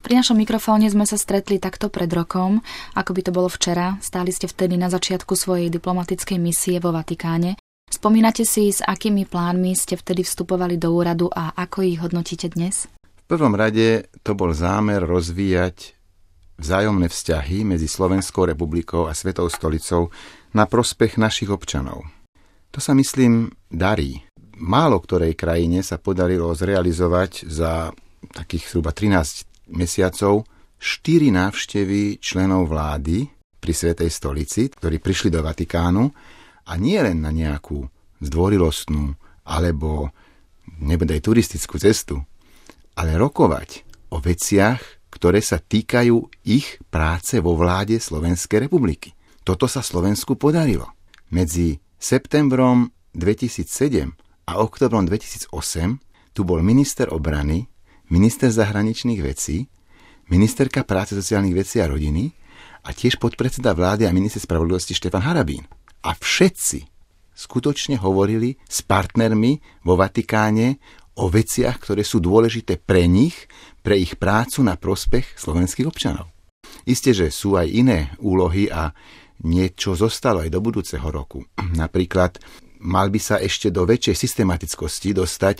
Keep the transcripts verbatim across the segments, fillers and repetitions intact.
Pri našom mikrofóne sme sa stretli takto pred rokom, ako by to bolo včera. Stáli ste vtedy na začiatku svojej diplomatickej misie vo Vatikáne. Spomínate si, s akými plánmi ste vtedy vstupovali do úradu a ako ich hodnotíte dnes? V prvom rade to bol zámer rozvíjať vzájomné vzťahy medzi Slovenskou republikou a Svetou stolicou na prospech našich občanov. To sa, myslím, darí. Málo ktorej krajine sa podarilo zrealizovať za takých zhruba trinásť mesiacov štyri návštevy členov vlády pri Svätej stolici, ktorí prišli do Vatikánu a nie len na nejakú zdvorilostnú alebo nebodaj turistickú cestu, ale rokovať o veciach, ktoré sa týkajú ich práce vo vláde Slovenskej republiky. Toto sa Slovensku podarilo. Medzi septembrom dvetisícsedem a októbrom dvetisícosem tu bol minister obrany, minister zahraničných vecí, ministerka práce, sociálnych vecí a rodiny a tiež podpredseda vlády a minister spravodlivosti Štefan Harabín. A všetci skutočne hovorili s partnermi vo Vatikáne o veciach, ktoré sú dôležité pre nich, pre ich prácu na prospech slovenských občanov. Isté, že sú aj iné úlohy a niečo zostalo aj do budúceho roku. Napríklad mal by sa ešte do väčšej systematickosti dostať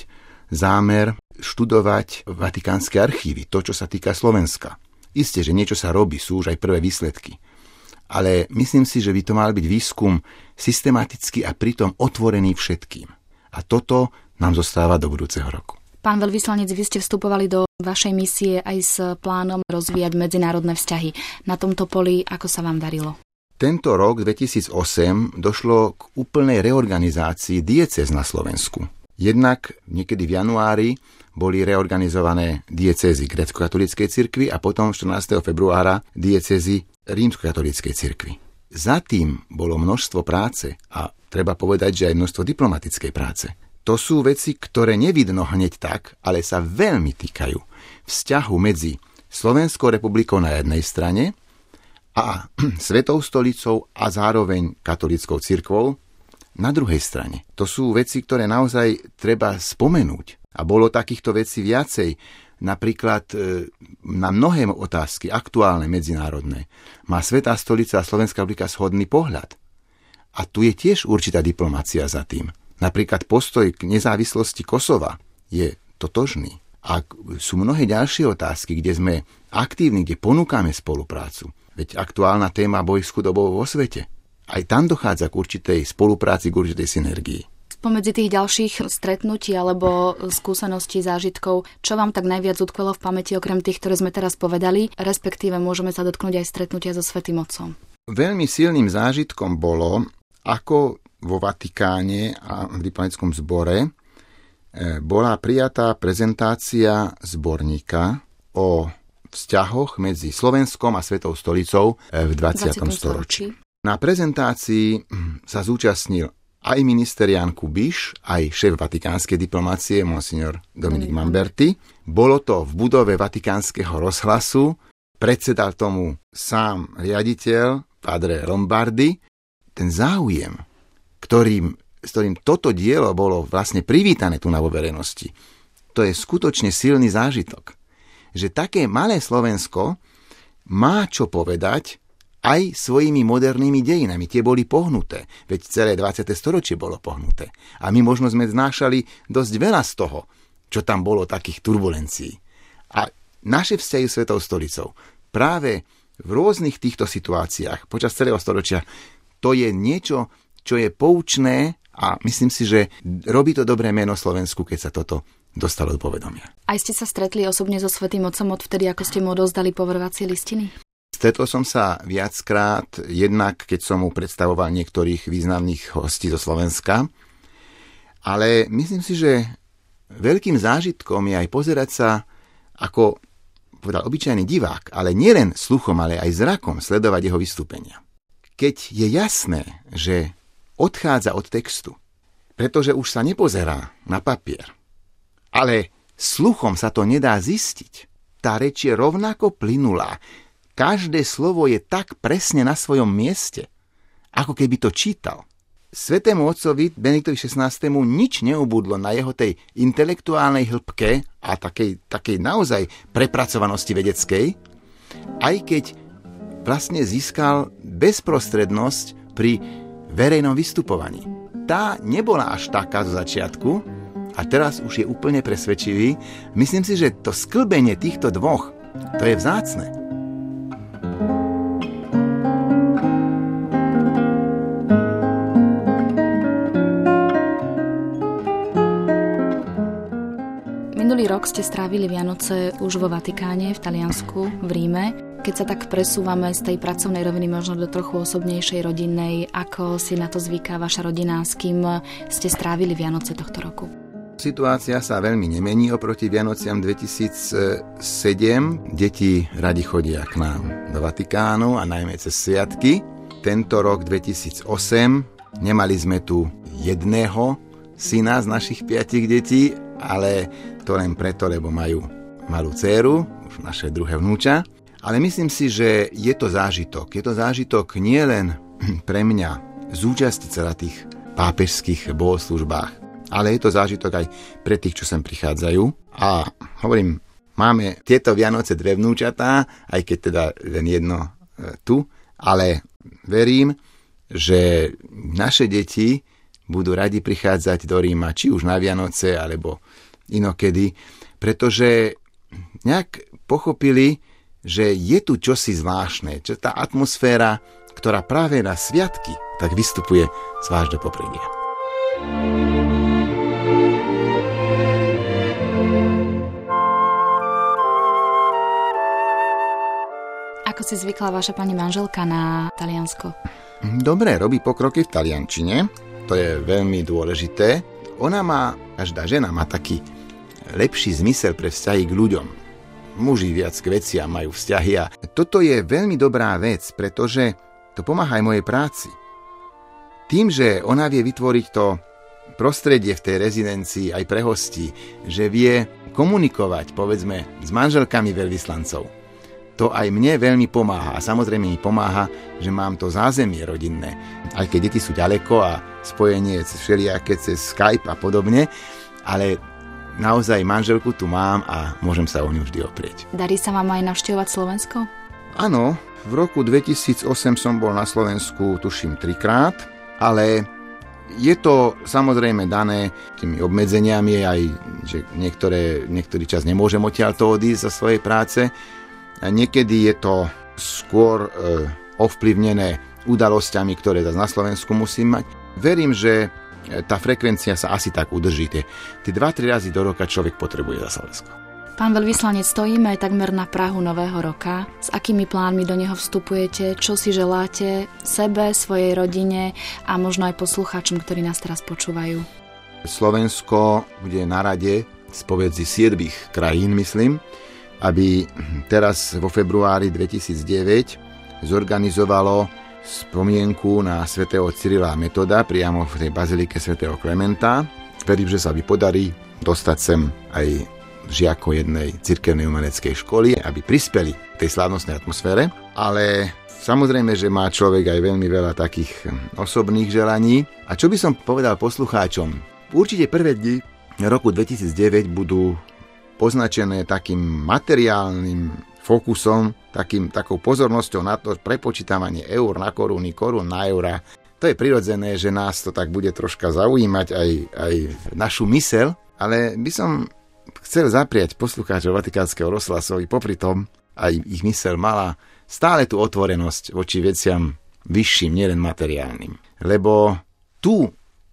zámer študovať vatikánske archívy, to, čo sa týka Slovenska. Isté, že niečo sa robí, sú už aj prvé výsledky. Ale myslím si, že by to mal byť výskum systematický a pritom otvorený všetkým. A toto nám zostáva do budúceho roku. Pán veľvyslanec, vy ste vstupovali do vašej misie aj s plánom rozvíjať medzinárodné vzťahy. Na tomto poli, ako sa vám darilo? Tento rok dvetisícosem došlo k úplnej reorganizácii diecéz na Slovensku. Jednak niekedy v januári boli reorganizované diecézy grécko-katolíckej cirkvi a potom štrnásteho februára diecézy rímsko-katolíckej cirkvi. Za tým bolo množstvo práce a treba povedať, že aj množstvo diplomatickej práce. To sú veci, ktoré nevidno hneď tak, ale sa veľmi týkajú vzťahu medzi Slovenskou republikou na jednej strane a Svetou stolicou a zároveň katolíckou cirkvou na druhej strane. To sú veci, ktoré naozaj treba spomenúť. A bolo takýchto vecí viacej. Napríklad e, na mnohé otázky, aktuálne, medzinárodné, má Svätá stolica a Slovenská republika shodný pohľad. A tu je tiež určitá diplomacia za tým. Napríklad postoj k nezávislosti Kosova je totožný. A sú mnohé ďalšie otázky, kde sme aktívni, kde ponúkame spoluprácu. Veď aktuálna téma boj s chudobou vo svete. Aj tam dochádza k určitej spolupráci, k určitej synergii. Spomedzi tých ďalších stretnutí alebo skúseností, zážitkov, čo vám tak najviac utkvelo v pamäti, okrem tých, ktoré sme teraz povedali, respektíve môžeme sa dotknúť aj stretnutia so Svätým Otcom? Veľmi silným zážitkom bolo, ako vo Vatikáne a v diplomatickom zbore bola prijatá prezentácia zborníka o vzťahoch medzi Slovenskom a Svetou stolicou v dvadsiatom storočí. Na prezentácii sa zúčastnil aj minister Ján Kubiš, aj šéf vatikánskej diplomácie, monsignor Dominik Mamberti. Bolo to v budove vatikánskeho rozhlasu, predsedal tomu sám riaditeľ, padre Lombardi. Ten záujem, ktorým, s ktorým toto dielo bolo vlastne privítané tu na vo verejnosti, to je skutočne silný zážitok. Že také malé Slovensko má čo povedať aj svojimi modernými dejinami. Tie boli pohnuté, veď celé dvadsiate storočie bolo pohnuté. A my možno sme znášali dosť veľa z toho, čo tam bolo takých turbulencií. A naše vzťahy s Svetou stolicou práve v rôznych týchto situáciách počas celého storočia, to je niečo, čo je poučné a myslím si, že robí to dobré meno Slovensku, keď sa toto dostalo do povedomia. Aj ste sa stretli osobne so Svätým Otcom odvtedy, ako ste mu odozdali poverovacie listiny? Stretol som sa viackrát, jednak keď som mu predstavoval niektorých významných hostí zo Slovenska, ale myslím si, že veľkým zážitkom je aj pozerať sa ako, povedal, obyčajný divák, ale nielen sluchom, ale aj zrakom sledovať jeho vystúpenia. Keď je jasné, že odchádza od textu, pretože už sa nepozerá na papier, ale sluchom sa to nedá zistiť, tá reč je rovnako plynulá. Každé slovo je tak presne na svojom mieste, ako keby to čítal. Svätému otcovi Benediktovi šestnástemu nič neubudlo na jeho tej intelektuálnej hĺbke a takej, takej naozaj prepracovanosti vedeckej, aj keď vlastne získal bezprostrednosť pri verejnom vystupovaní. Tá nebola až taká zo začiatku a teraz už je úplne presvedčivý. Myslím si, že to sklbenie týchto dvoch, to je vzácne. Minulý rok ste strávili Vianoce už vo Vatikáne, v Taliansku, v Ríme. Keď sa tak presúvame z tej pracovnej roviny možno do trochu osobnejšej rodinnej, ako si na to zvyká vaša rodina, s kým ste strávili Vianoce tohto roku? Situácia sa veľmi nemení oproti Vianociam dvetisícsedem. Deti radi chodia k nám do Vatikánu a najmä cez sviatky. Tento rok dvetisícosem nemali sme tu jedného syna z našich piatich detí, ale to len preto, lebo majú malú dcéru, už naše druhé vnúča. Ale myslím si, že je to zážitok. Je to zážitok nielen pre mňa zúčastiť sa na tých pápežských bohoslúžbách, ale je to zážitok aj pre tých, čo sem prichádzajú. A hovorím, máme tieto Vianoce dve vnúčatá, aj keď teda len jedno e, tu, ale verím, že naše deti budú radi prichádzať do Ríma, či už na Vianoce, alebo inokedy, pretože nejak pochopili, že je tu čosi zvláštne, že tá atmosféra, ktorá práve na sviatky tak vystupuje zvlášť do popredia. Ako si zvykla vaša pani manželka na Taliansko? Dobre, robí pokroky v taliančine, to je veľmi dôležité. Ona má, každá žena má taký lepší zmysel pre vzťahy k ľuďom. Muži viac k veciam majú vzťahy a toto je veľmi dobrá vec, pretože to pomáha aj mojej práci. Tým, že ona vie vytvoriť to prostredie v tej rezidencii aj pre hostí, že vie komunikovať, povedzme, s manželkami veľvyslancov, to aj mne veľmi pomáha. A samozrejme mi pomáha, že mám to zázemie rodinné. Aj keď deti sú ďaleko a spojenie cez všelijaké, cez Skype a podobne, ale naozaj manželku tu mám a môžem sa o ňu vždy oprieť. Darí sa vám aj navštevovať Slovensko? Áno, v roku dvetisícosem som bol na Slovensku tuším trikrát, ale je to samozrejme dané tými obmedzeniami, aj že niektoré, niektorý čas nemôžem odtiaľto odísť za svojej práce. A niekedy je to skôr e, ovplyvnené udalosťami, ktoré na Slovensku musím mať. Verím, že tá frekvencia sa asi tak udrží. Tie, tie dva tri razy do roka človek potrebuje za Slovensko. Pán veľvyslanec, stojíme takmer na prahu nového roka. S akými plánmi do neho vstupujete? Čo si želáte sebe, svojej rodine a možno aj poslucháčom, ktorí nás teraz počúvajú? Slovensko bude na rade spomedzi siedmich krajín, myslím, aby teraz vo februári dvetisícdeväť zorganizovalo spomienku na svätého Cyrila a Metoda priamo v tej bazilike svätého Klementa. Verím, že sa mi podarí dostať sem aj žiakov jednej cirkevnej umeleckej školy, aby prispeli k tej slávnostnej atmosfére. Ale samozrejme, že má človek aj veľmi veľa takých osobných želaní. A čo by som povedal poslucháčom? Určite prvé dni roku dvetisícdeväť budú poznačené takým materiálnym fokusom, takým, takou pozornosťou na to prepočítavanie eur na koruny, korún na eurá. To je prirodzené, že nás to tak bude troška zaujímať aj, aj našu myseľ, ale by som chcel zapriať poslucháčov Vatikánskeho rozhlasu, popri tom aj ich myseľ mala stále tú otvorenosť voči veciam vyšším, nielen materiálnym. Lebo tu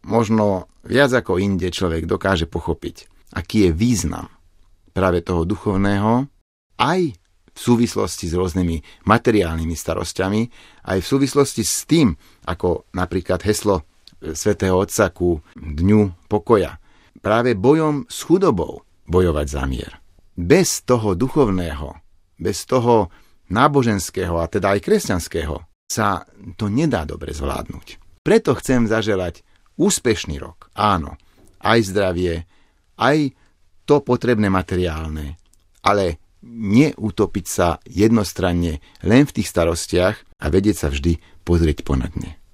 možno viac ako inde človek dokáže pochopiť, aký je význam práve toho duchovného, aj v súvislosti s rôznymi materiálnymi starosťami, aj v súvislosti s tým, ako napríklad heslo svätého Otca ku Dňu pokoja. Práve bojom s chudobou bojovať za mier. Bez toho duchovného, bez toho náboženského a teda aj kresťanského sa to nedá dobre zvládnuť. Preto chcem zaželať úspešný rok. Áno, aj zdravie, aj to potrebné materiálne, ale neutopiť sa jednostranne len v tých starostiach a vedieť sa vždy pozrieť ponad ne.